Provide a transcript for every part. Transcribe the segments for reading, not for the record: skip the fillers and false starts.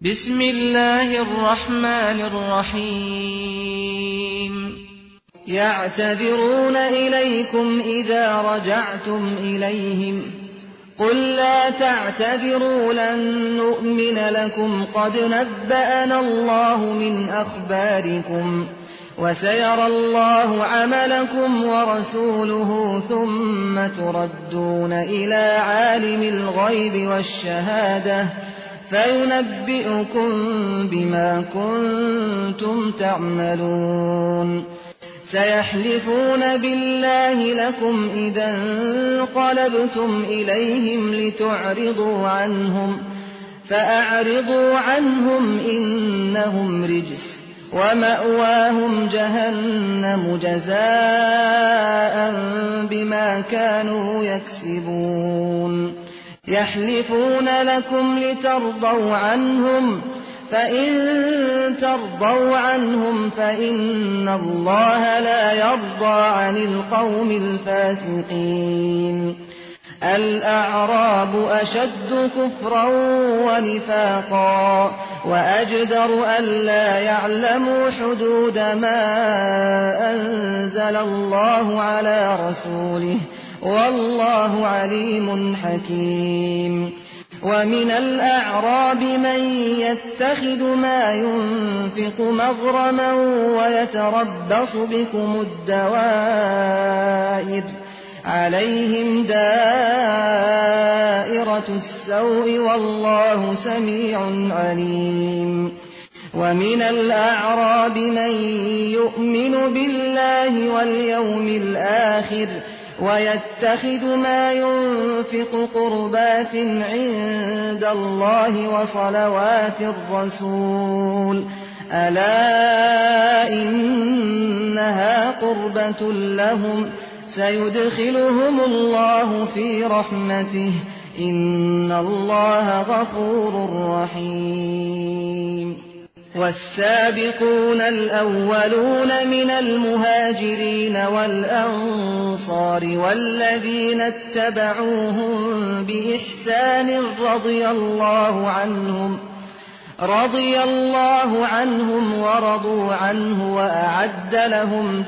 بسم الله الرحمن الرحيم يعتذرون إليكم إذا رجعتم إليهم قل لا تعتذروا لن نؤمن لكم قد نبأنا الله من أخباركم وسيرى الله عملكم ورسوله ثم تردون إلى عالم الغيب والشهادة فينبئكم بما كنتم تعملون سيحلفون بالله لكم إذا انقلبتم إليهم لتعرضوا عنهم فأعرضوا عنهم إنهم رجس ومأواهم جهنم جزاء بما كانوا يكسبون يحلفون لكم لترضوا عنهم فإن ترضوا عنهم فإن الله لا يرضى عن القوم الفاسقين الأعراب أشد كفرا ونفاقا وأجدر ألا يعلموا حدود ما أنزل الله على رسوله والله عليم حكيم ومن الأعراب من يتخذ ما ينفق مغرما ويتربص بكم الدوائر عليهم دائرة السوء والله سميع عليم ومن الأعراب من يؤمن بالله واليوم الآخر ويتخذ ما ينفق قربات عند الله وصلوات الرسول ألا إنها قربة لهم سيدخلهم الله في رحمته إن الله غفور رحيم والسابقون الأولون من المهاجرين والأنصار والذين اتبعوهم بإحسان رضي الله عنهم ورضوا عنه وأعد لهم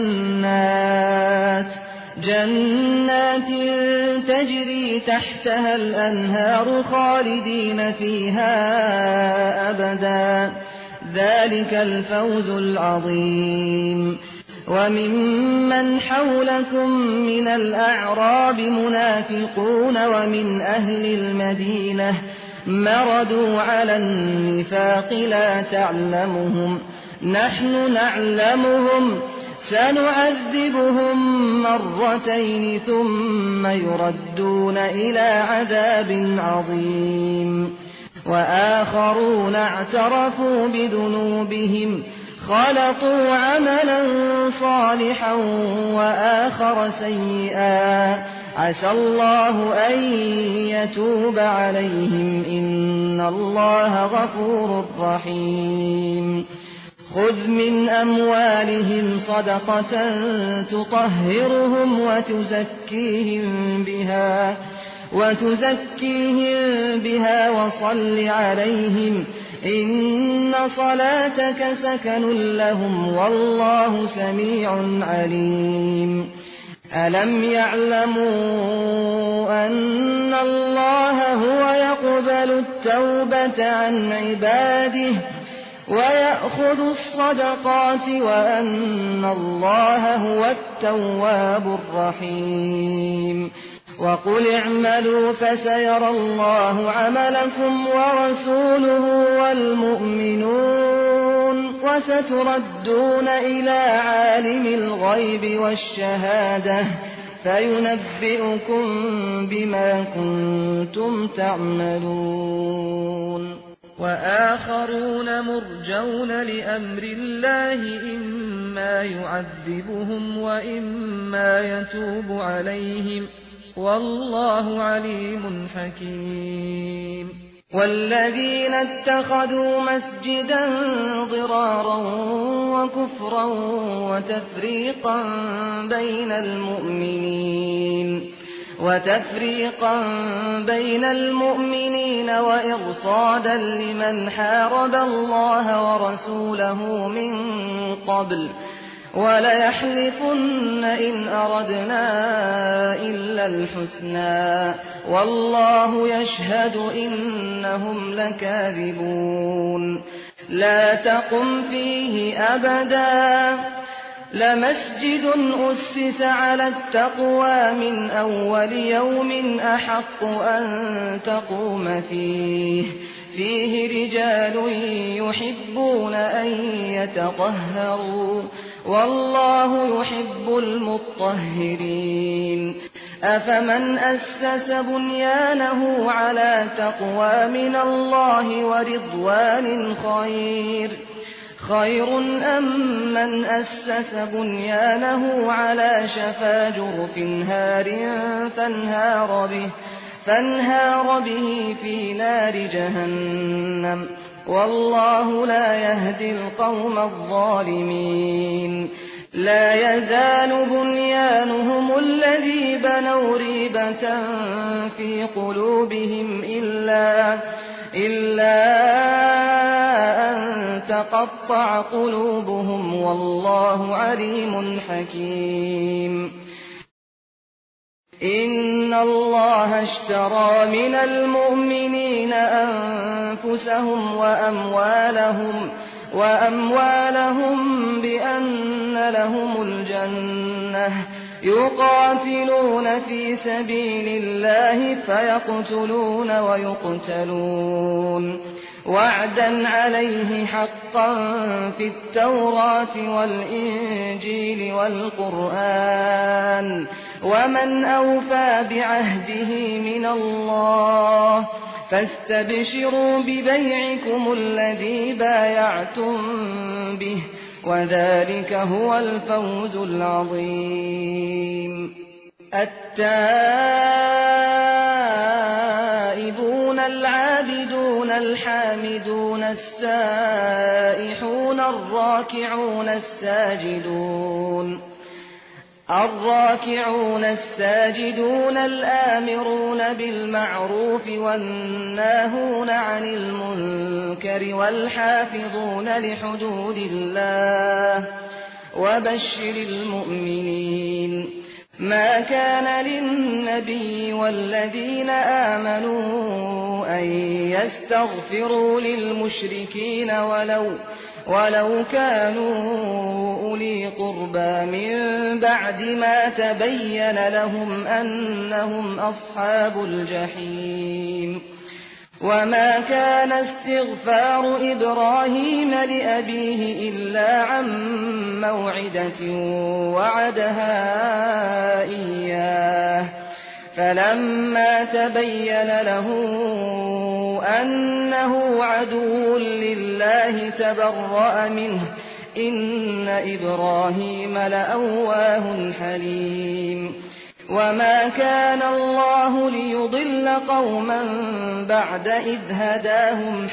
جنات تجري تحتها الأنهار خالدين فيها أبدا ذلك الفوز العظيم وممن حولكم من الأعراب منافقون ومن أهل المدينة مردوا على النفاق لا تعلمهم نحن نعلمهم سنعذبهم مرتين ثم يردون إلى عذاب عظيم وآخرون اعترفوا بذنوبهم خلطوا عملا صالحا وآخر سيئا عسى الله أن يتوب عليهم إن الله غفور رحيم خذ من أموالهم صدقة تطهرهم وتزكيهم بها وصل عليهم إن صلاتك سكن لهم والله سميع عليم ألم يعلموا أن الله هو يقبل التوبة عن عباده ويأخذ الصدقات وأن الله هو التواب الرحيم وقل اعملوا فسيرى الله عملكم ورسوله والمؤمنون وستردون إلى عالم الغيب والشهادة فينبئكم بما كنتم تعملون وآخرون مرجون لأمر الله إما يعذبهم وإما يتوب عليهم والله عليم حكيم والذين اتخذوا مسجدا ضرارا وكفرا وتفريقا بين المؤمنين وتفريقا بين المؤمنين وإرصادا لمن حارب الله ورسوله من قبل وليحلفن إن أردنا إلا الحسنى والله يشهد إنهم لكاذبون لا تقم فيه أبدا لمسجد أسس على التقوى من أول يوم أحق أن تقوم فيه رجال يحبون أن يتطهروا والله يحب المطهرين أفمن أسس بنيانه على تقوى من الله ورضوان خير أم من أسس بنيانه على شفا جرف هار فانهار به في نار جهنم والله لا يهدي القوم الظالمين لا يزال بنيانهم الذي بنوا ريبة في قلوبهم إلا أن تقطع قلوبهم والله عليم حكيم إن الله اشترى من المؤمنين أنفسهم وأموالهم بأن لهم الجنة يقاتلون في سبيل الله فيقتلون ويقتلون وعدا عليه حقا في التوراة والإنجيل والقرآن ومن أوفى بعهده من الله فاستبشروا ببيعكم الذي بايعتم به وذلك هو الفوز العظيم التائبون العابدون الحامدون السائحون الراكعون الساجدون الآمرون بالمعروف والناهون عن المنكر والحافظون لحدود الله وبشر المؤمنين ما كان للنبي والذين آمنوا أن يستغفروا للمشركين ولو كانوا أولي قربى من بعد ما تبين لهم أنهم أصحاب الجحيم وما كان استغفار إبراهيم لأبيه إلا عن موعدة وعدها إياه فلما تبين له أنه عدو لله تبرأ منه إن إبراهيم لأواه حليم وما كان الله ليضل قوما بعد إذ هداهم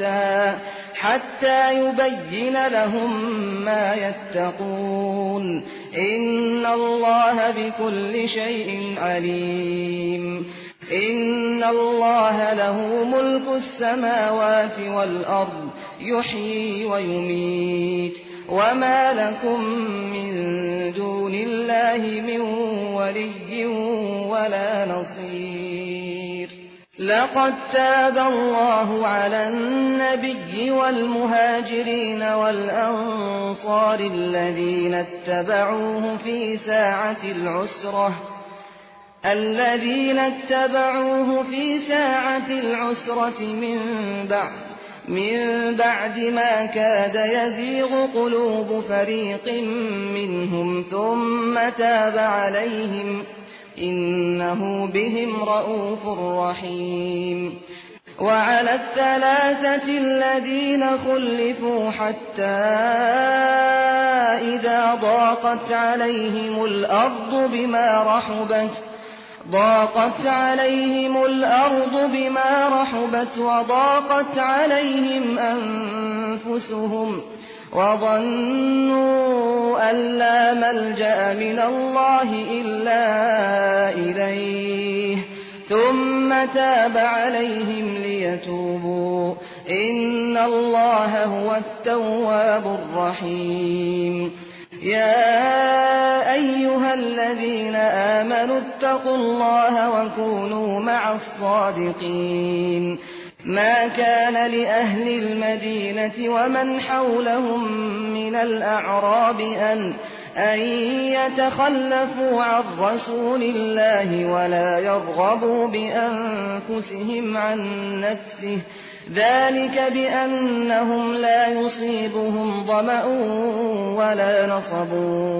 حتى يبين لهم ما يتقون إن الله بكل شيء عليم إن الله له ملك السماوات والأرض يحيي ويميت وما لكم من دون الله من ولي ولا نصير لقد تاب الله على النبي والمهاجرين والأنصار الذين اتبعوه في ساعة العسرة من بعد ما كاد يزيغ قلوب فريق منهم ثم تاب عليهم إنه بهم رءوف رحيم وعلى الثلاثة الذين خلفوا حتى إذا ضاقت عليهم الأرض بما رحبت وضاقت عليهم أنفسهم وظنوا أن لا ملجأ من الله إلا إليه ثم تاب عليهم ليتوبوا إن الله هو التواب الرحيم يا أيها الذين آمنوا اتقوا الله وكونوا مع الصادقين ما كان لأهل المدينة ومن حولهم من الأعراب أن يتخلفوا عن رسول الله ولا يرغبوا بأنفسهم عن نفسه ذلك بأنهم لا يصيبهم ظمأ ولا نصب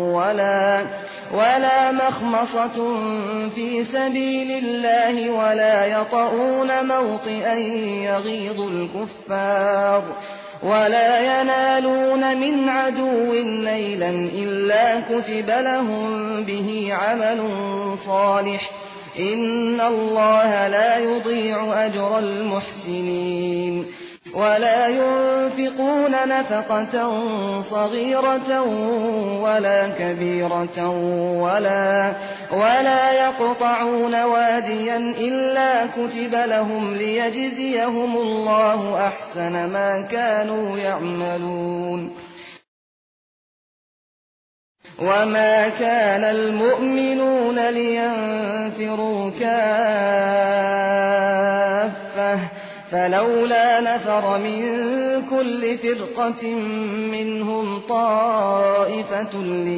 ولا مخمصة في سبيل الله ولا يطؤون موطئا يغيظ الكفار ولا ينالون من عدو نيلا إلا كتب لهم به عمل صالح إن الله لا يضيع أجر المحسنين ولا ينفقون نفقة صغيرة ولا كبيرة ولا يقطعون واديا إلا كتب لهم ليجزيهم الله أحسن ما كانوا يعملون وما كان المؤمنون لينفروا كافة فلولا نفر من كل فرقة منهم طائفة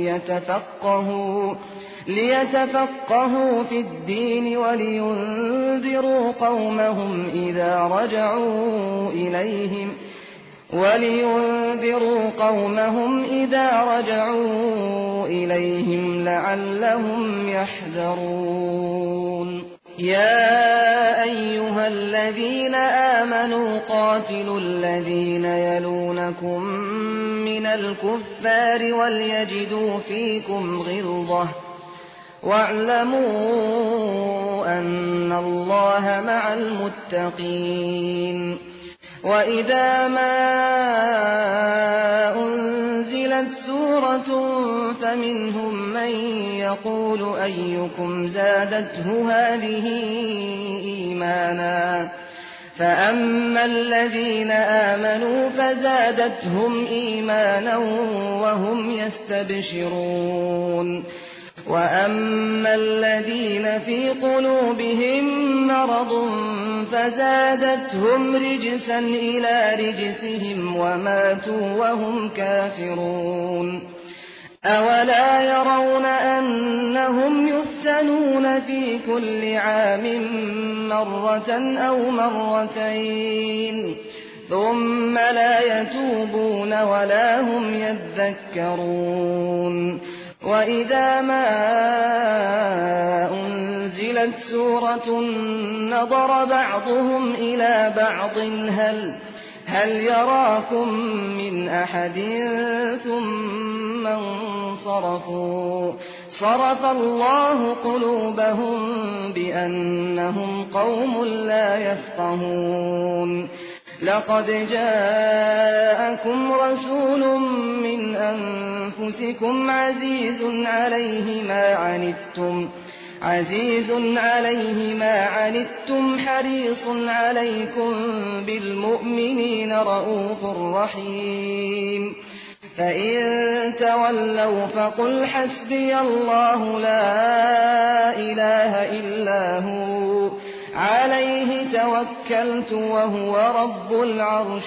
ليتفقهوا في الدين ولينذروا قومهم إذا رجعوا إليهم لعلهم يحذرون يا أيها الذين آمنوا قاتلوا الذين يلونكم من الكفار وليجدوا فيكم غلظة واعلموا أن الله مع المتقين وإذا ما أنزلت سورة فمنهم من يقول أيكم زادته هذه إيمانا فأما الذين آمنوا فزادتهم إيمانا وهم يستبشرون وأما الذين في قلوبهم مرض فزادتهم رجسا إلى رجسهم وماتوا وهم كافرون أولا يرون أنهم يفتنون في كل عام مرة أو مرتين ثم لا يتوبون ولا هم يذكرون وإذا ما أنزلت سورة نظر بعضهم إلى بعض هل يراكم من أحد ثم انصرفوا صرف الله قلوبهم بأنهم قوم لا يفقهون لقد جاءكم رسول من أنفسكم عزيز عليه ما عنتم حريص عليكم بالمؤمنين رءوف رحيم فإن تولوا فقل حسبي الله لا إله إلا هو عليه توكلت وهو رب العرش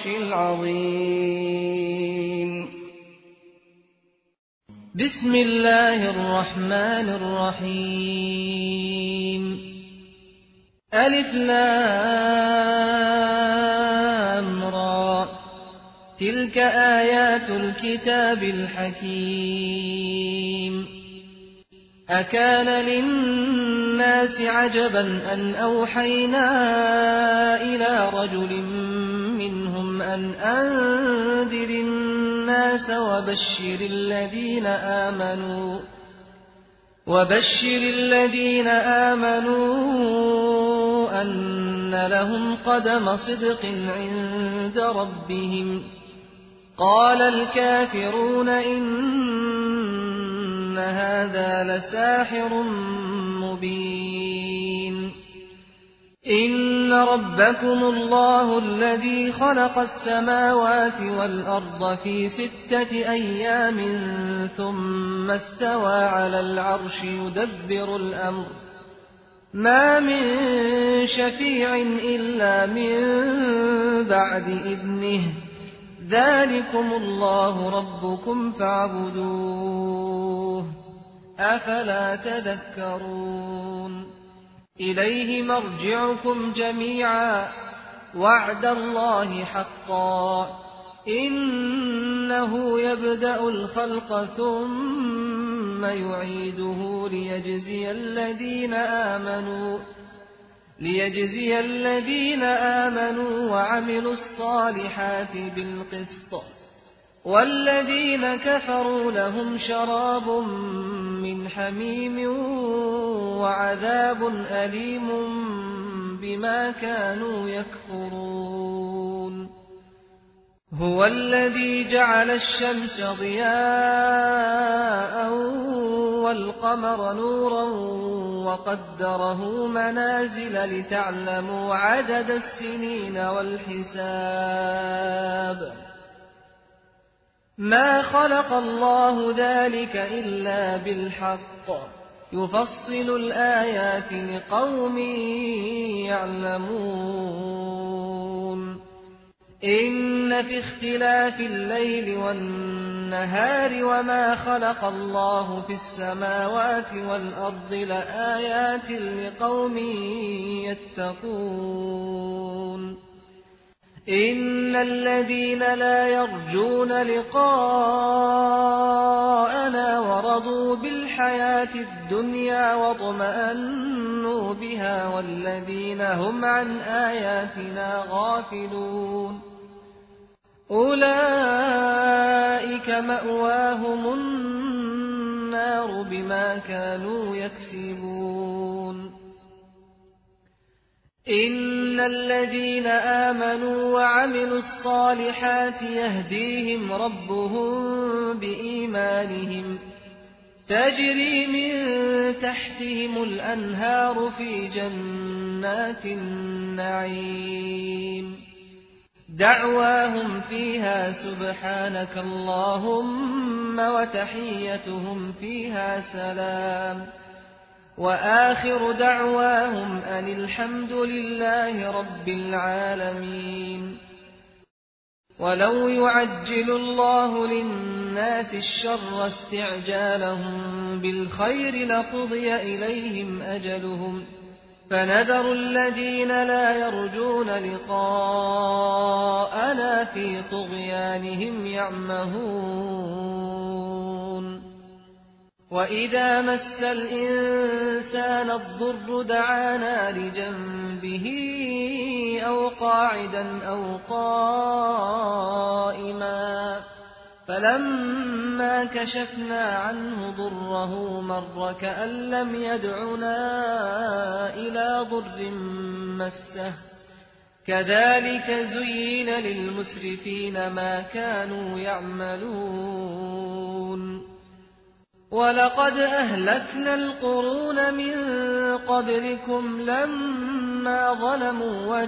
العظيم بسم الله الرحمن الرحيم ألف لام را تلك آيات الكتاب الحكيم أكان للناس عجبا أن أوحينا إلى رجل منهم أن أنذر الناس وبشر الذين آمنوا أن لهم قدم صدق عند ربهم قال الكافرون إن هذا لساحر مبين إن ربكم الله الذي خلق السماوات والأرض في 6 أيام ثم استوى على العرش يدبر الأمر ما من شفيع إلا من بعد إذنه ذلكم الله ربكم فاعبدوه أفلا تذكرون إليه مرجعكم جميعا وعد الله حقا إنه يبدأ الخلق ثم يعيده ليجزي الذين آمنوا وعملوا الصالحات بالقسط والذين كفروا لهم شراب من حميم وعذاب أليم بما كانوا يكفرون هو الذي جعل الشمس ضياء والقمر نورا وقدره منازل لتعلموا عدد السنين والحساب ما خلق الله ذلك إلا بالحق يفصل الآيات لقوم يعلمون إن في اختلاف الليل والنهار وما خلق الله في السماوات والأرض لآيات لقوم يتقون إن الذين لا يرجون لقاءنا ورضوا بالحياة الدنيا واطمأنوا بها والذين هم عن آياتنا غافلون أولئك مأواهم النار بما كانوا يكسبون إن الذين آمنوا وعملوا الصالحات يهديهم ربهم بإيمانهم تجري من تحتهم الأنهار في جنات النعيم دعواهم فيها سبحانك اللهم وتحيتهم فيها سلام وآخر دعواهم أن الحمد لله رب العالمين ولو يعجل الله للناس الشر استعجالهم بالخير لقضي إليهم أجلهم فنذر الذين لا يرجون لقاءنا في طغيانهم يعمهون وإذا مس الإنسان الضر دعانا لجنبه أو قاعدا أو قائما فلما كشفنا عنه ضره مر كأن لم يدعنا إلى ضر مسه كذلك زين للمسرفين ما كانوا يعملون ولقد أهلكنا القرون من قبلكم لما ظلموا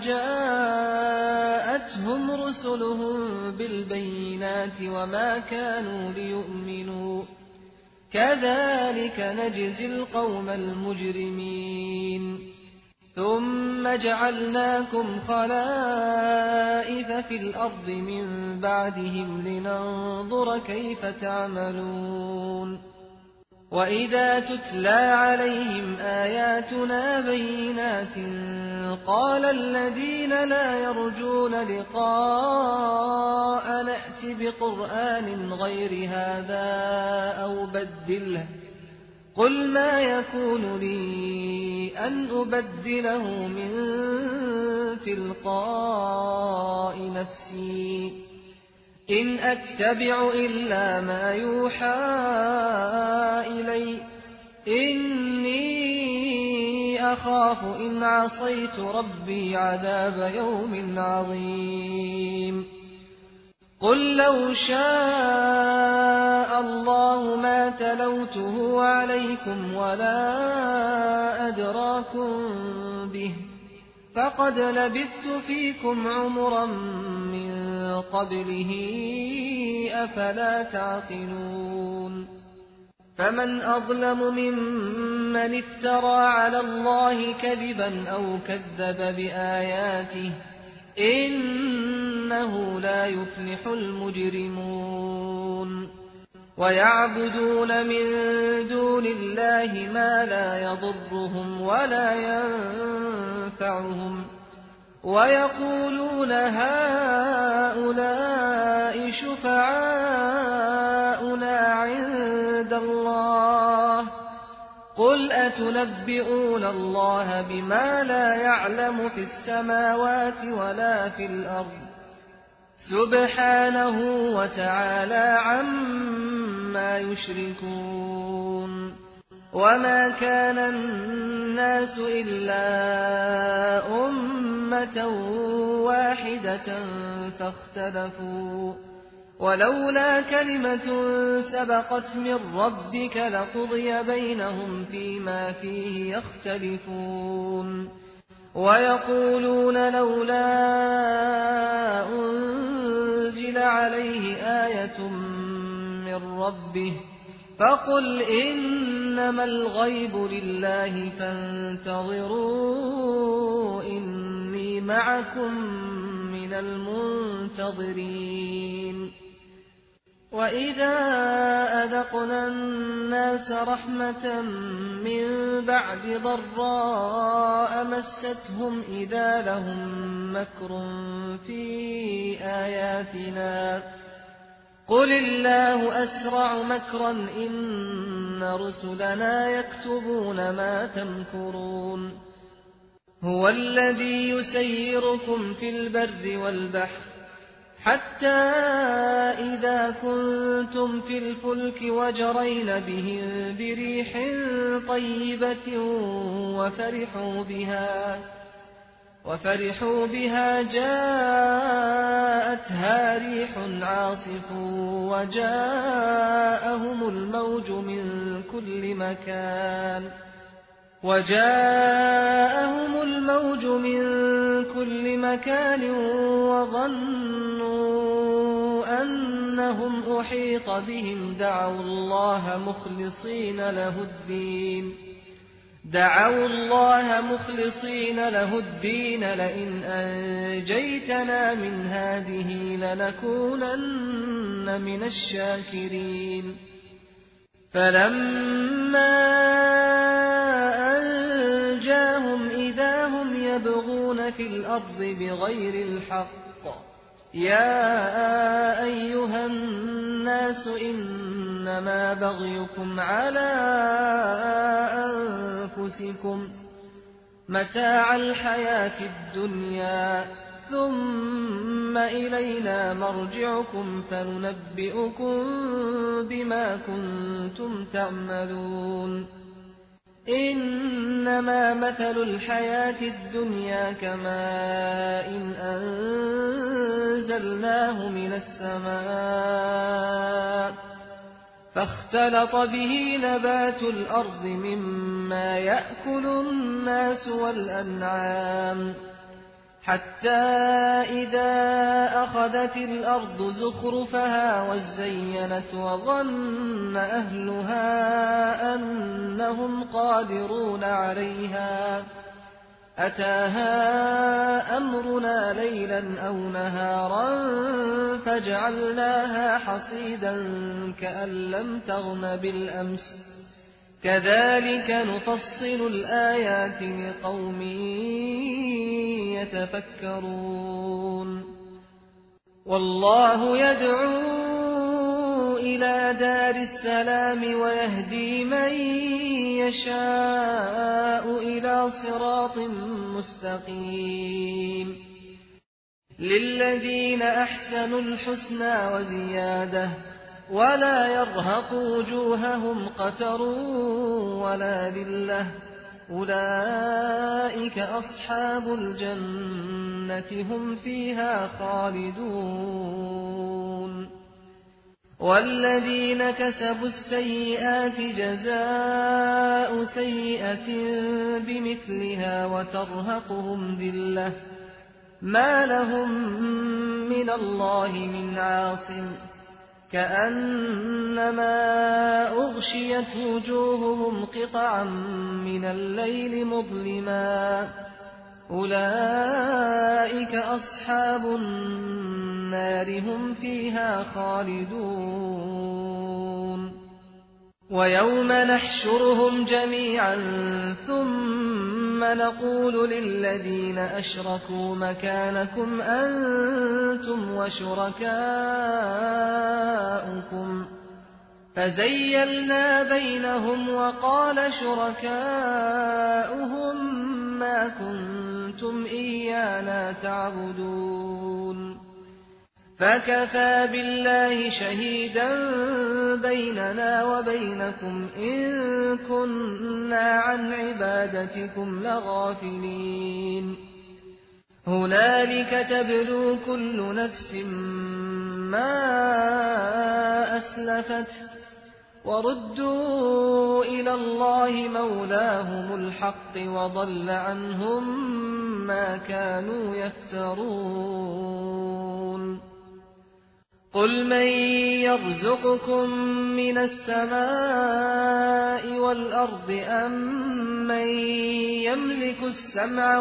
وجاءتهم رسلهم بالبينات وما كانوا ليؤمنوا كذلك نجزي القوم المجرمين ثم جعلناكم خلائف في الأرض من بعدهم لننظر كيف تعملون وإذا تتلى عليهم آياتنا بينات قال الذين لا يرجون لقاء نأت بقرآن غير هذا أو بدله قل ما يكون لي أن أبدله من تلقاء نفسي إن أتبع إلا ما يوحى إلي إني أخاف إن عصيت ربي عذاب يوم عظيم قل لو شاء الله ما تلوته عليكم ولا أدراكم به فقد لبثت فيكم عمرا من قبله أفلا تعقلون فمن أظلم ممن افترى على الله كذبا أو كذب بآياته إنه لا يفلح المجرمون ويعبدون من دون الله ما لا يضرهم ولا ينفعهم ويقولون هؤلاء شفعاؤنا عند الله قل أتنبئون الله بما لا يعلم في السماوات ولا في الأرض سبحانه وتعالى عما يشركون وما كان الناس إلا أمة واحدة فاختلفوا ولولا كلمة سبقت من ربك لقضي بينهم فيما فيه يختلفون ويقولون لولا أنزل عليه آية من ربه فقل إنما الغيب لله فانتظروا إني معكم من المنتظرين وإذا أذقنا الناس رحمة من بعد ضراء مستهم إذا لهم مكر في آياتنا قل الله أسرع مكرا إن رسلنا يكتبون ما تمكرون هو الذي يسيركم في البر والبحر حتى إذا كنتم في الفلك وجرين بهم بريح طيبة وفرحوا بها جاءتها ريح عاصف وجاءهم الموج من كل مكان وظنوا أنهم أحيط بهم دعوا الله مخلصين له الدين لئن أنجيتنا من هذه لنكونن من الشاكرين فلما أنجاهم إذا هم يبغون في الأرض بغير الحق يا أيها الناس إنما بغيكم على أنفسكم متاع الحياة الدنيا ثم إلينا مرجعكم فننبئكم بما كنتم تعملون إنما مثل الحياة الدنيا كماء أنزلناه من السماء فاختلط به نبات الأرض مما يأكل الناس والأنعام حتى إذا أخذت الأرض زخرفها وزينت وظن أهلها أنهم قادرون عليها أتاها أمرنا ليلا أو نهارا فجعلناها حصيدا كأن لم تغن بالأمس كذلك نفصل الآيات لقوم يتفكرون والله يدعو إلى دار السلام ويهدي من يشاء إلى صراط مستقيم للذين أحسنوا الحسنى وزيادة ولا يرهق وجوههم قتر ولا ذلة أولئك أصحاب الجنة هم فيها خالدون والذين كسبوا السيئات جزاء سيئة بمثلها وترهقهم ذلة ما لهم من الله من عاصم كأنما أغشيت وجوههم قطعا من الليل مظلما أولئك أصحاب النار هم فيها خالدون ويوم نحشرهم جميعا ثم نقول للذين أشركوا مكانكم أنتم وشركاؤكم فزيلنا بينهم وقال شركاؤهم ما كنتم إيانا تعبدون فكفى بالله شهيدا بيننا وبينكم إن كنا عن عبادتكم لغافلين هنالك تبلو كل نفس ما أسلفت وردوا إلى الله مولاهم الحق وضل عنهم ما كانوا يفترون قل من يرزقكم من السماء والأرض أمن يملك السمع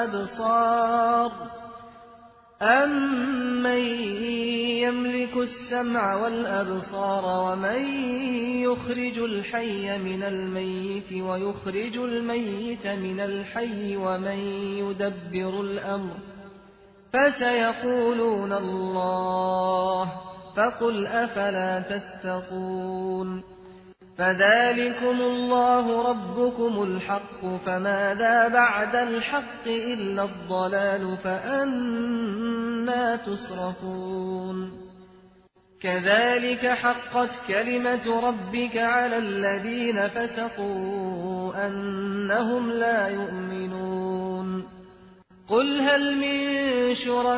والأبصار ومن يخرج الحي من الميت ويخرج الميت من الحي ومن يدبر الأمر فسيقولون الله فقل أفلا تتقون فذلكم الله ربكم الحق فماذا بعد الحق إلا الضلال فأنى تصرفون كذلك حقت كلمة ربك على الذين فسقوا أنهم لا يؤمنون قل هل من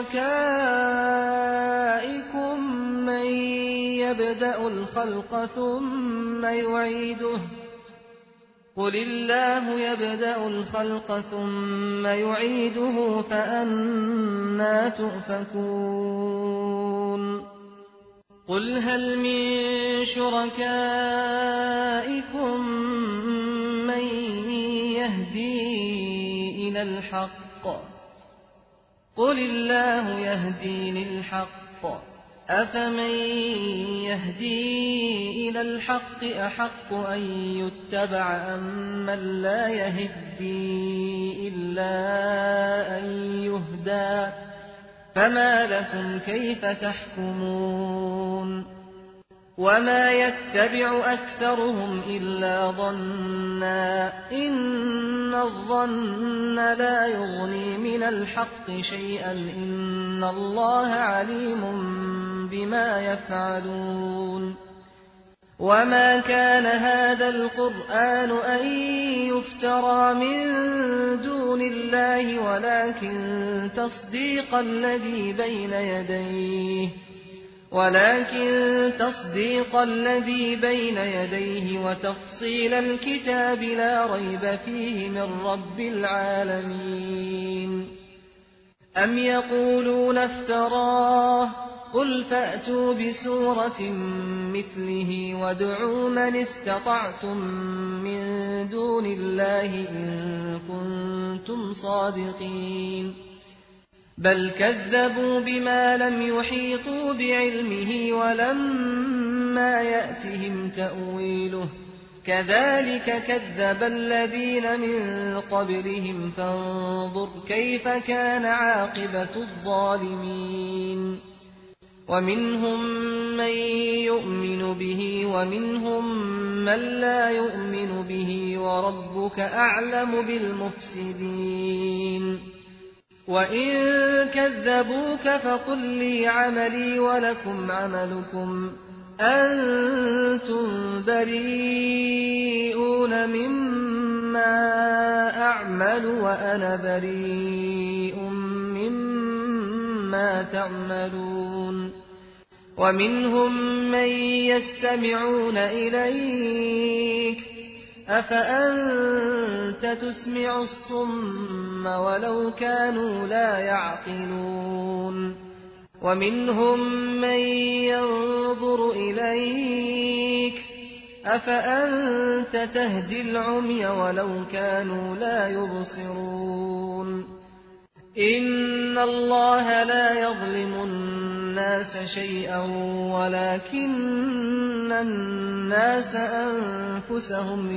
شركائكم من يبدأ الخلق ثم يعيده قل الله يبدأ الخلق ثم يعيده فأنى تؤفكون قل هل من شركائكم من يهدي إلى الحق قل الله يهدي للحق أفمن يهدي إلى الحق أحق أن يتبع أمن لا يهدي إلا أن يهدى فما لكم كيف تحكمون وما يتبع أكثرهم إلا ظنا إن الظن لا يغني من الحق شيئا إن الله عليم بما يفعلون وما كان هذا القرآن أن يفترى من دون الله ولكن تصديق الذي بين يديه وتفصيل الكتاب لا ريب فيه من رب العالمين أم يقولون افتراه قل فأتوا بسورة مثله وادعوا من استطعتم من دون الله إن كنتم صادقين بل كذبوا بما لم يحيطوا بعلمه ولما يأتهم تأويله كذلك كذب الذين من قبلهم فانظر كيف كان عاقبة الظالمين ومنهم من يؤمن به ومنهم من لا يؤمن به وربك أعلم بالمفسدين وإن كذبوك فقل لي عملي ولكم عملكم أنتم بريئون مما أعمل وأنا بريء مما تعملون ومنهم من يستمعون إليك أفأنت تسمع الصم ولو كانوا لا يعقلون ومنهم من ينظر إليك أفأنت تهدي العمي ولو كانوا لا يبصرون إن الله لا يظلم الناس شيئا ولكن الناس أنفسهم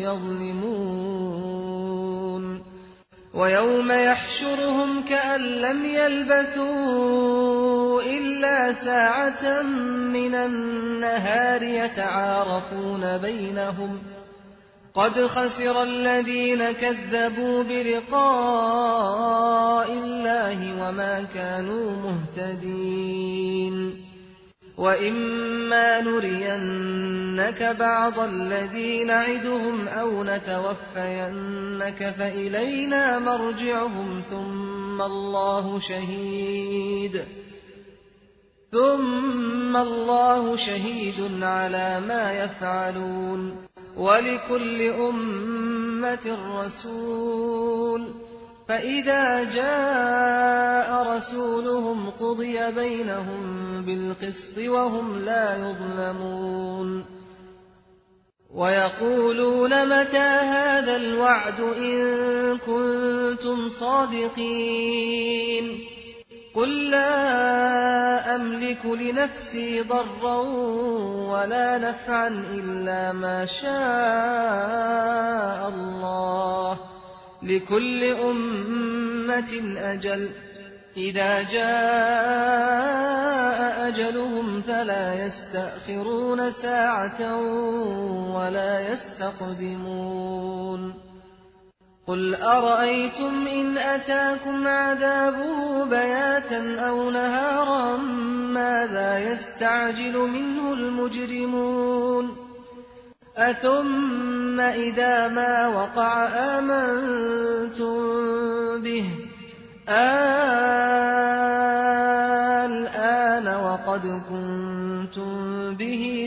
يظلمون ويوم يحشرهم كأن لم يلبثوا إلا ساعة من النهار يتعارفون بينهم قد خسر الذين كذبوا بلقاء الله وما كانوا مهتدين وإما نرينك بعض الذي نعدهم أو نتوفينك فإلينا مرجعهم ثم الله شهيد على ما يفعلون ولكل أمة رسول فإذا جاء رسولهم قضي بينهم بالقسط وهم لا يظلمون ويقولون متى هذا الوعد إن كنتم صادقين قل لا أملك لنفسي ضرا ولا نفعا إلا ما شاء الله لكل أمة أجل إذا جاء أجلهم فلا يستأخرون ساعة ولا يستقدمون قل أرأيتم إن أتاكم عذابه بياتا أو نهارا ماذا يستعجل منه المجرمون أثم إذا ما وقع آمنتم به الآن وقد كنتم به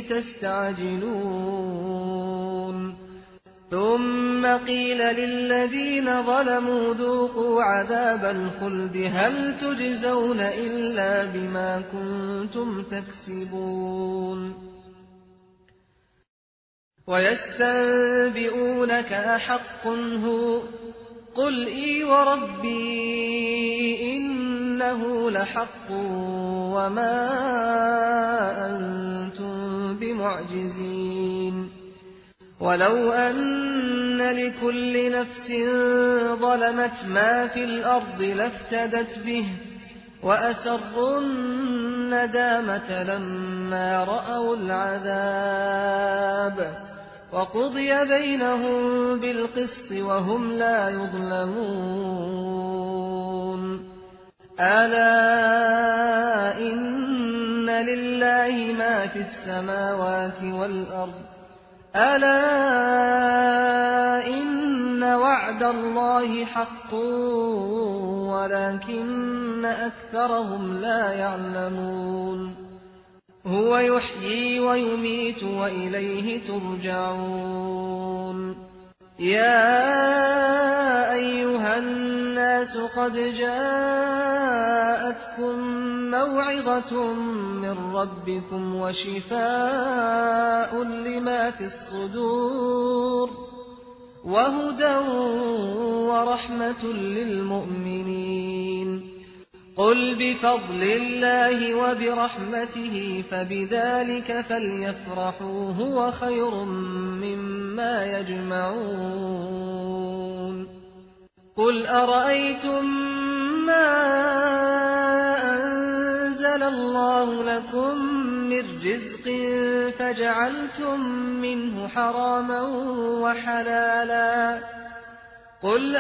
تستعجلون ثم قيل للذين ظلموا ذوقوا عذاب الخلد هل تجزون إلا بما كنتم تكسبون ويستنبئونك أحق هو قل إي وربي إنه لحق وما أنتم بمعجزين ولو أن لكل نفس ظلمت ما في الأرض لافتدت به وأسروا الندامة لما رأوا العذاب وقضي بينهم بالقسط وهم لا يظلمون ألا إن لله ما في السماوات والأرض ألا إن وعد الله حق ولكن أكثرهم لا يعلمون هو يحيي ويميت وإليه ترجعون يا أيها الناس قد جاءتكم موعظة من ربكم وشفاء لما في الصدور وهدى ورحمة للمؤمنين قل بفضل الله وبرحمته فبذلك فليفرحوا هو خير مما يجمعون قل أرأيتم ما أنزل الله لكم من رزق فجعلتم منه حراما وحلالا قل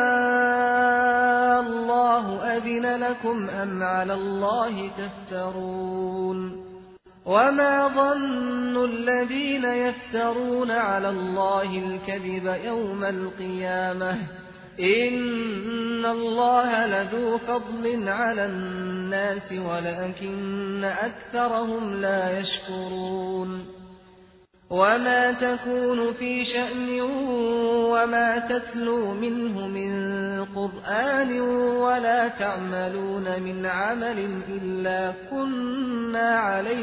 الله أذن لكم أم على الله تفترون وما ظن الذين يفترون على الله الكذب يوم القيامة إن الله لذو فضل على الناس الناس ولكن أكثرهم لا يشكرون وما تكون في شأن وما تتلو منه من قرآن ولا تعملون من عمل إلا كنا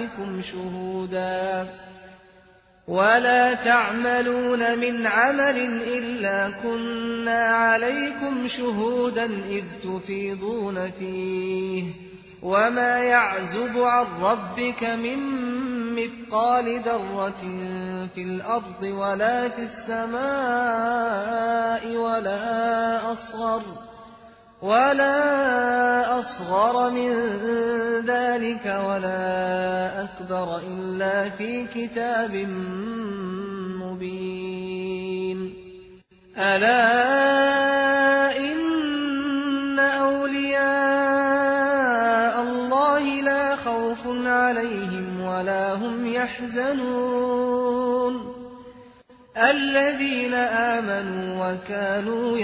عليكم شهودا إذ تفيضون فيه وما يعزب عن ربك من مثقال ذرة في الأرض ولا في السماء ولا أصغر من ذلك ولا أكبر إلا في كتاب مبين ألا إن أولياء الله لا خوف عليهم ولا هم يحزنون الذين آمنوا وكانوا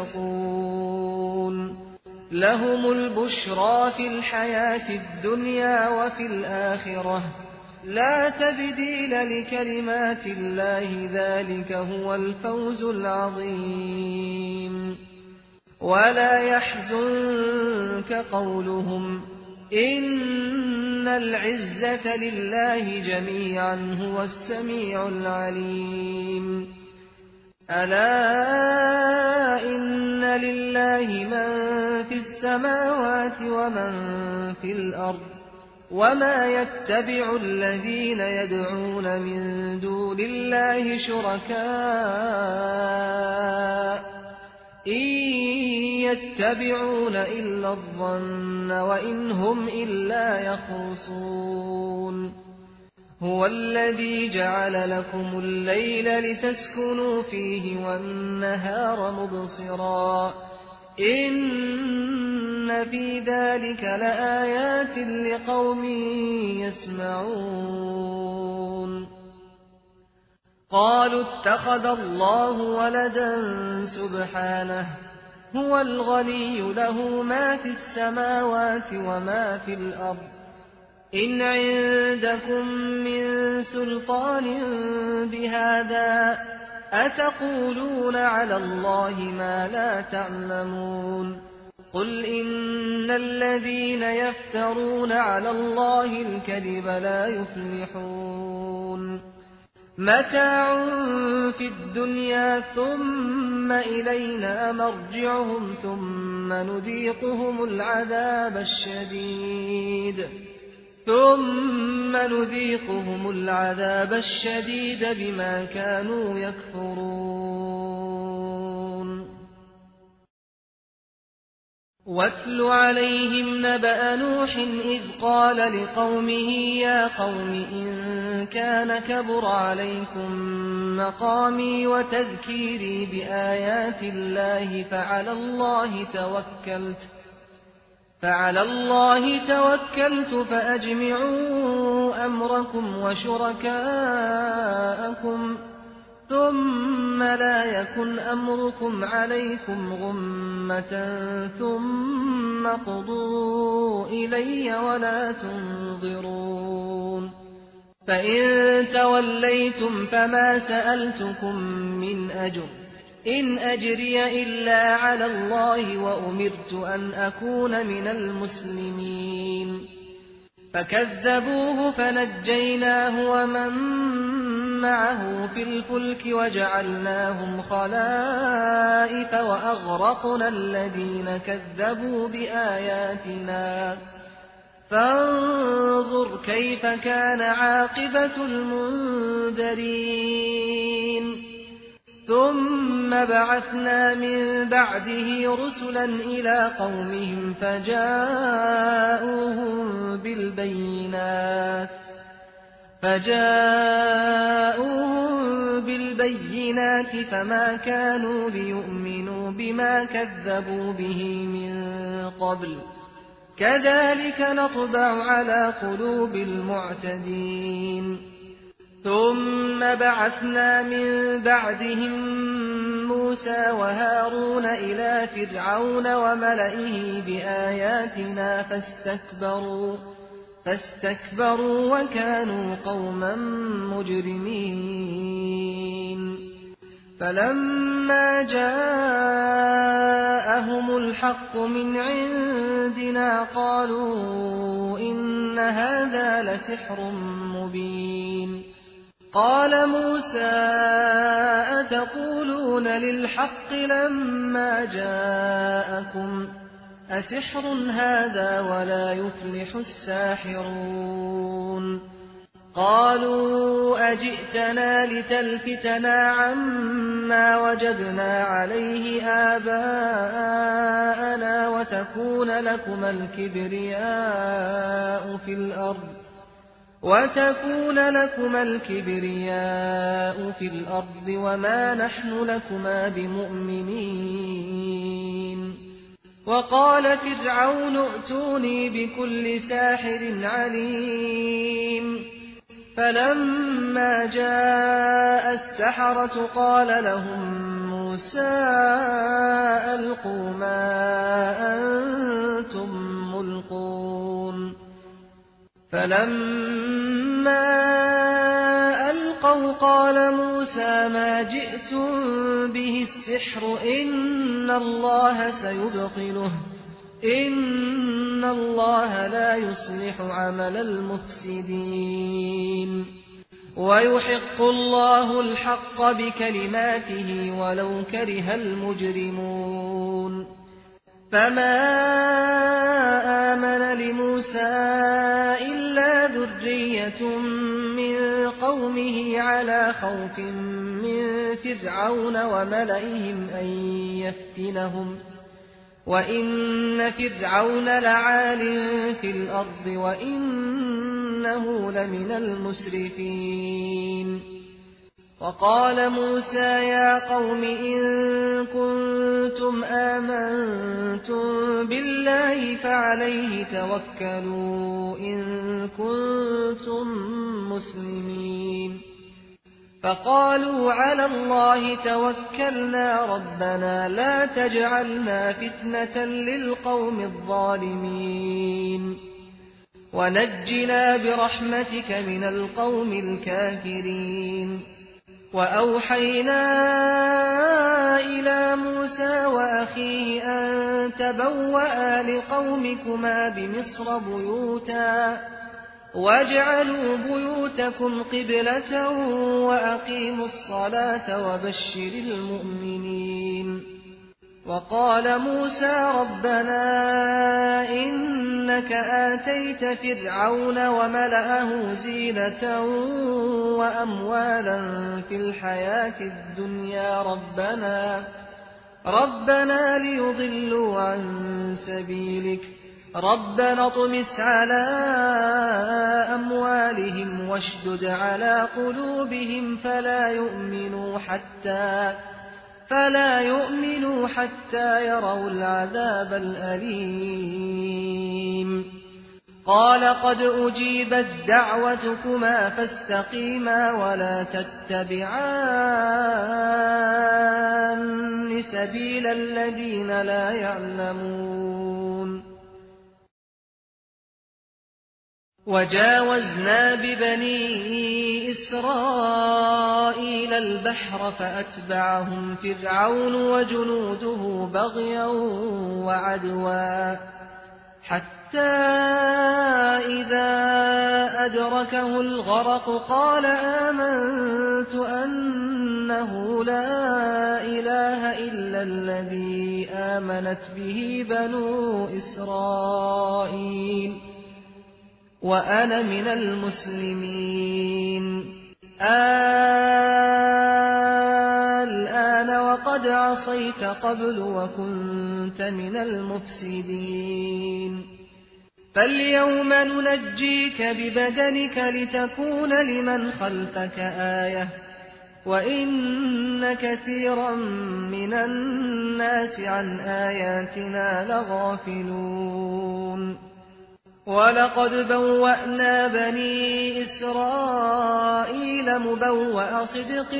يتقون لهم البشرى في الحياة الدنيا وفي الآخرة لا تبديل لكلمات الله ذلك هو الفوز العظيم ولا يحزنك قولهم إن العزة لله جميعا هو السميع العليم ألا إن لله من في السماوات ومن في الأرض وما يتبع الذين يدعون من دون الله شركاء إن يتبعون إلا الظن وإن هم إلا يخرصون هو الذي جعل لكم الليل لتسكنوا فيه والنهار مبصرا إن في ذلك لآيات لقوم يسمعون قالوا اتخذ الله ولدا سبحانه هو الغني له ما في السماوات وما في الأرض إن عندكم من سلطان بهذا أتقولون على الله ما لا تعلمون قل إن الذين يفترون على الله الكذب لا يفلحون متاع في الدنيا ثم إلينا مرجعهم ثم نذيقهم العذاب الشديد بما كانوا يكفرون واتل عليهم نبأ نوح إذ قال لقومه يا قوم إن كان كبر عليكم مقامي وتذكيري بآيات الله فعلى الله توكلت فأجمعوا أمركم وشركاءكم ثم لا يكن أمركم عليكم غمة ثم قضوا إلي ولا تنظرون فإن توليتم فما سألتكم من أجر إن أجري إلا على الله وأمرت أن أكون من المسلمين فكذبوه فنجيناه ومن معه في الفلك وجعلناهم خلائف وأغرقنا الذين كذبوا بآياتنا فانظر كيف كان عاقبة المنذرين ثم بعثنا من بعده رسلا إلى قومهم فجاءوهم بالبينات فما كانوا ليؤمنوا بما كذبوا به من قبل كذلك نطبع على قلوب المعتدين ثم بعثنا من بعدهم موسى وهارون إلى فرعون وملئه بآياتنا فاستكبروا وكانوا قوما مجرمين فلما جاءهم الحق من عندنا قالوا إن هذا لسحر مبين قال موسى أتقولون للحق لما جاءكم أسحر هذا ولا يفلح الساحرون قالوا أجئتنا لتلفتنا عما وجدنا عليه آباءنا وتكون لكما الكبرياء في الأرض وما نحن لكما بمؤمنين وقال فرعون ائتوني بكل ساحر عليم فلما جاء السحرة قال لهم موسى ألقوا ما أنتم ملقون فلما ألقوا قال موسى ما جئتم به السحر إن الله سيبطله إن الله لا يصلح عمل المفسدين ويحق الله الحق بكلماته ولو كره المجرمون فما آمن لموسى إلا ذرية من قومه على خوف من فرعون وملئهم أن يفتنهم وإن فرعون لعال في الأرض وإنه لمن المسرفين وقال موسى يا قوم إن كنتم آمنتم بالله فعليه توكلوا إن كنتم مسلمين فقالوا على الله توكلنا ربنا لا تجعلنا فتنة للقوم الظالمين ونجنا برحمتك من القوم الكافرين وأوحينا إلى موسى وأخيه أن تبوأ لقومكما بمصر بيوتا واجعلوا بيوتكم قبلة وأقيموا الصلاة وبشر المؤمنين وقال موسى ربنا إنك آتيت فرعون وملأه زينة وأموالا في الحياة الدنيا ربنا ليضلوا عن سبيلك ربنا اطمس على أموالهم واشدد على قلوبهم فلا يؤمنوا حتى يروا العذاب الأليم قال قد أجيبت دعوتكما فاستقيما ولا تتبعان سبيل الذين لا يعلمون وجاوزنا ببني إسرائيل البحر فأتبعهم فرعون وجنوده بغيا وعدوا حتى إذا أدركه الغرق قال آمنت أنه لا إله إلا الذي آمنت به بنو إسرائيل وأنا من المسلمين الآن وقد عصيت قبل وكنت من المفسدين فاليوم ننجيك ببدنك لتكون لمن خلفك آية وإن كثيرا من الناس عن آياتنا لغافلون وَلَقَدْ بَوَّأْنَا بَنِي إِسْرَائِيلَ مُبَوَّأَ صِدْقٍ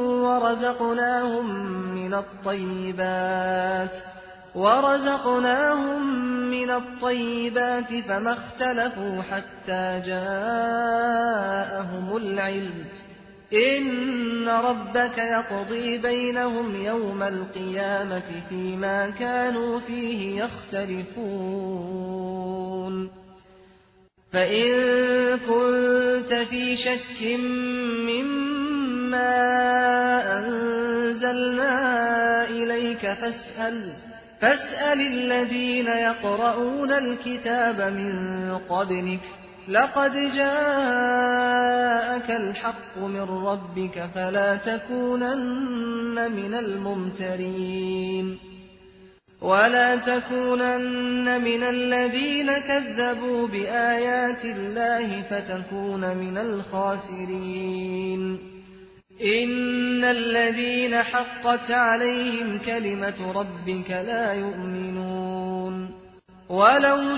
وَرَزَقْنَاهُم مِّنَ الطَّيِّبَاتِ فَمَا اخْتَلَفُوا حَتَّىٰ جَاءَهُمُ الْعِلْمُ ۚ إِنَّ رَبَّكَ يَقْضِي بَيْنَهُمْ يَوْمَ الْقِيَامَةِ فِيمَا كَانُوا فِيهِ يَخْتَلِفُونَ فَإِن كُنتَ فِي شَكٍّ مِّمَّا أَنزَلْنَا إِلَيْكَ فَاسْأَلِ الَّذِينَ يَقْرَءُونَ الْكِتَابَ مِن قَبْلِكَ ۚ لَقَدْ جَاءَكَ الْحَقُّ مِن رَّبِّكَ فَلَا تَكُونَنَّ مِنَ الْمُمْتَرِينَ وَلَا تَكُونَنَّ مِنَ الَّذِينَ كَذَّبُوا بِآيَاتِ اللَّهِ فَتَكُونَ مِنَ الْخَاسِرِينَ إِنَّ الَّذِينَ حَقَّتْ عَلَيْهِمْ كَلِمَةُ رَبِّكَ لَا يُؤْمِنُونَ وَلَوْ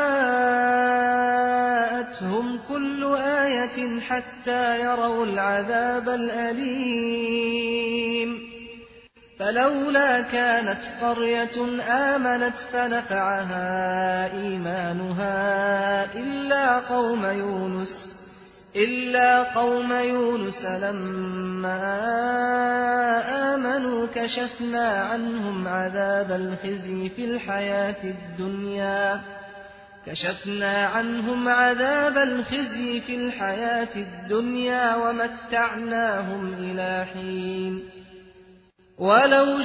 جَاءَتْهُمْ كُلُّ آيَةٍ حَتَّىٰ يَرَوُا الْعَذَابَ الْأَلِيمَ فَلَوْلَا كَانَتْ قَرْيَةٌ آمَنَتْ فَنَفَعَهَا إِيمَانُهَا إِلَّا قَوْمَ يُونُسَ لَمَّا آمَنُوا كَشَفْنَا عَنْهُمْ عَذَابَ الْخِزْيِ فِي الْحَيَاةِ الدُّنْيَا وَمَتَّعْنَاهُمْ إِلَىٰ حِينٍ وَلَوْ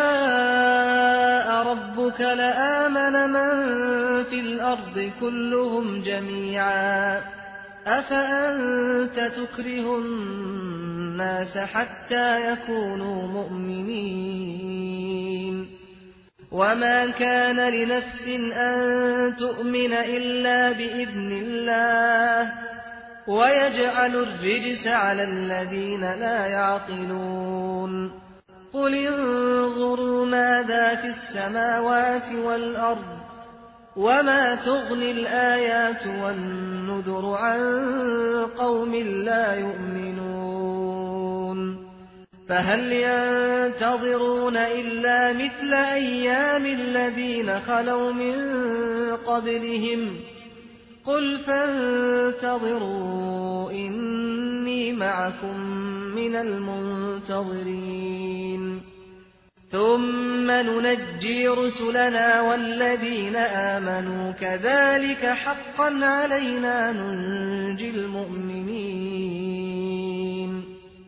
شَاءَ رَبُّكَ لَآمَنَ مَن فِي الْأَرْضِ كُلُّهُمْ جَمِيعًا ۚ أَفَأَنتَ تُكْرِهُ النَّاسَ حَتَّىٰ يَكُونُوا مُؤْمِنِينَ وَمَا كَانَ لِنَفْسٍ أَن تُؤْمِنَ إِلَّا بِإِذْنِ اللَّهِ ۚ وَيَجْعَلُ الرِّجْسَ عَلَى الَّذِينَ لَا يَعْقِلُونَ قُلِ انظُرُوا مَاذَا فِي السَّمَاوَاتِ وَالْأَرْضِ وَمَا تُغْنِي الْآيَاتُ وَالنُّذُرُ عَن قَوْمٍ لَّا يُؤْمِنُونَ فَهَلْ يَنتَظِرُونَ إِلَّا مِثْلَ أَيَّامِ الَّذِينَ خَلَوْا مِن قَبْلِهِمْ ۚ قُلْ فَانتَظِرُوا إِنِّي مَعَكُم مِّنَ الْمُنتَظِرِينَ ثُمَّ نُنَجِّي رُسُلَنَا وَالَّذِينَ آمَنُوا ۚ كَذَٰلِكَ حَقًّا عَلَيْنَا نُنجِي الْمُؤْمِنِينَ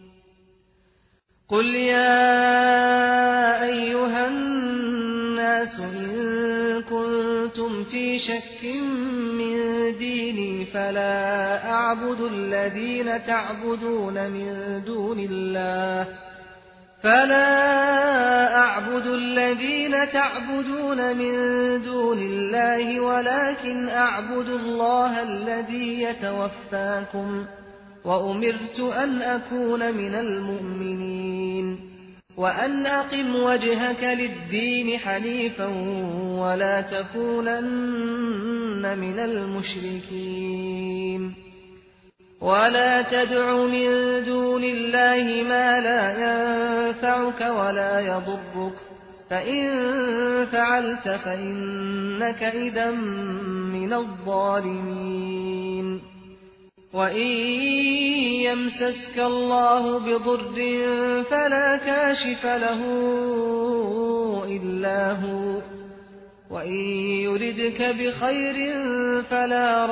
قُلْ يَا أَيُّهَا النَّاسُ إِن كُنتُمْ فِي شَكٍّ مِّن دِينِي فَلَا أَعْبُدُ الَّذِينَ تَعْبُدُونَ مِن دُونِ اللَّهِ وَلَٰكِنْ أَعْبُدُ اللَّهَ الَّذِي يَتَوَفَّاكُمْ ۖ وَأُمِرْتُ أَنْ أَكُونَ مِنَ الْمُؤْمِنِينَ وَأَنْ أَقِمْ وَجْهَكَ لِلدِّينِ حَنِيفًا وَلَا تَكُونَنَّ مِنَ الْمُشْرِكِينَ وَلَا تَدْعُ مِن دُونِ اللَّهِ مَا لَا يَنفَعُكَ وَلَا يَضُرُّكَ ۖ فَإِن فَعَلْتَ فَإِنَّكَ إِذًا مِّنَ الظَّالِمِينَ وَإِن يَمْسَسْكَ اللَّهُ بِضُرٍّ فَلَا كَاشِفَ لَهُ إِلَّا هُوَ ۖ وَإِن يُرِدْكَ بِخَيْرٍ فَلَا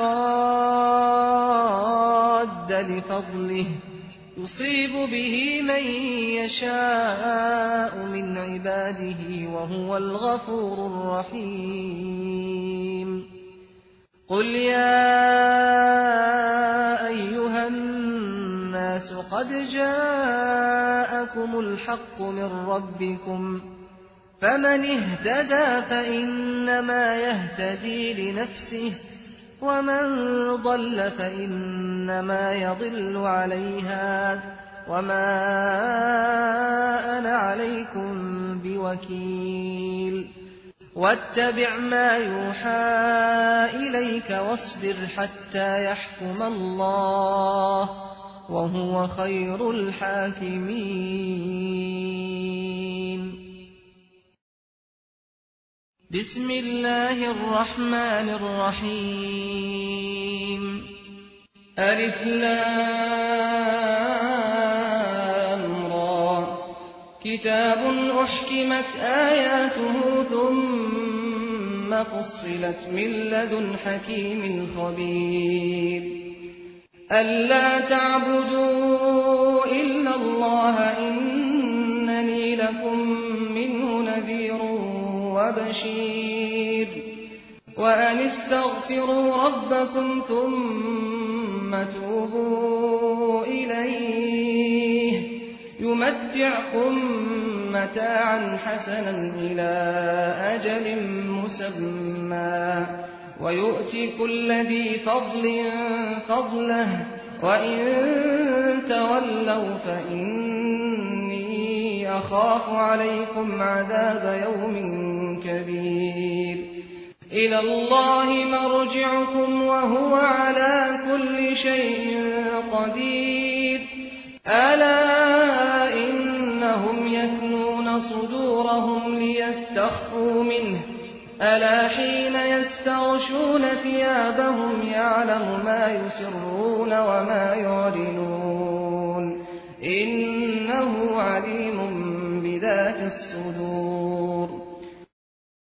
رَادَّ لِفَضْلِهِ ۚ يُصِيبُ بِهِ مَن يَشَاءُ مِنْ عِبَادِهِ ۚ وَهُوَ الْغَفُورُ الرَّحِيمُ قُلْ يَا أَيُّهَا النَّاسُ قَدْ جَاءَكُمُ الْحَقُّ مِن رَّبِّكُمْ ۖ فَمَنِ اهْتَدَىٰ فَإِنَّمَا يَهْتَدِي لِنَفْسِهِ ۖ وَمَن ضَلَّ فَإِنَّمَا يَضِلُّ عَلَيْهَا ۖ وَمَا أَنَا عَلَيْكُم بِوَكِيلٍ واتبع ما يوحى إليك واصبر حتى يحكم الله وهو خير الحاكمين. بسم الله الرحمن الرحيم. ألف لام را كتاب أحكمت آياته ثم فصلت من لدن حكيم خبير ألا تعبدوا إلا الله إنني لكم منه نذير وبشير وأن استغفروا ربكم ثم توبوا إليه يمتعكم متاعا حسنا إلى أجل مسمى ويؤتي كل ذي فضل فضله وإن تولوا فإني أخاف عليكم عذاب يوم كبير إلى الله مرجعكم وهو على كل شيء قدير ألا إنهم يثنون صدورهم ليستخفوا منه ألا حين يستغشون ثيابهم يعلم ما يسرون وما يعلنون إنه عليم بذات الصدور